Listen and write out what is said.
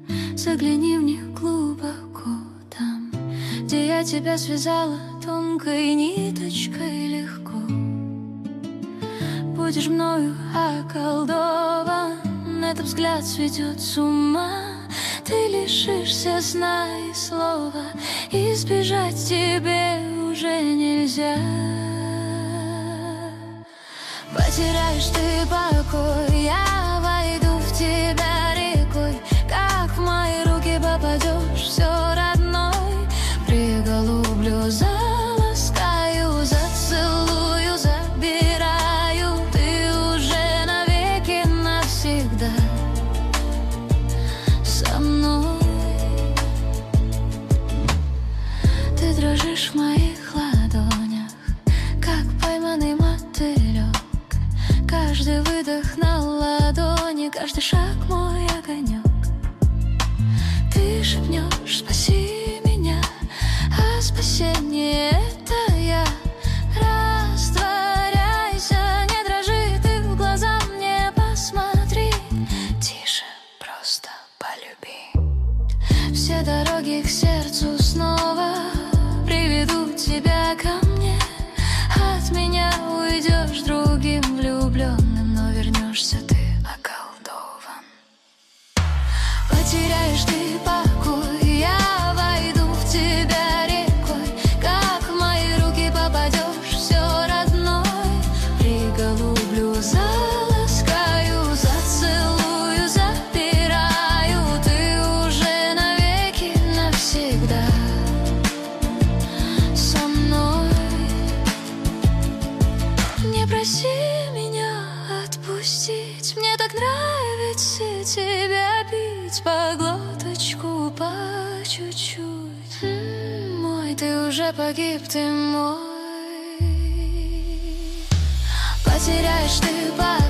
Загляни в них глубоко там, где я тебя связала тонкой ниточкой легко. Будешь мною околдован, этот взгляд сведет с ума. Ты лишишься сна и слова, избежать тебе уже нельзя. Потеряешь ты покой, я войду в тебя рекой. Как в мои руки попадешь, все родной. Приголублю, заласкаю, зацелую, забираю. Ты уже навеки навсегда со мной. Ты дрожишь в моих ладонях, как пойманный мотылек. Каждый выдох на ладони, каждый шаг мой огонек. Ты шепнешь: спаси меня, а спасение — это я. Растворяйся, не дрожи, ты в глаза мне посмотри. Тише, просто полюби. Все дороги к сердцу снова приведут тебя ко мне. От меня уйдешь другим влюбленным, но вернешься ты околдован. Потеряешь ты покой, я войду в тебя рекой. Как в мои руки попадешь, все родной. Приголублю, заласкаю, зацелую, запираю. Ты уже навеки навсегда со мной. Не проси меня отпустить, мне так нравится тебя бить по глоточку, по чуть-чуть. Мой, ты уже погиб, ты мой. Потеряешь ты покой.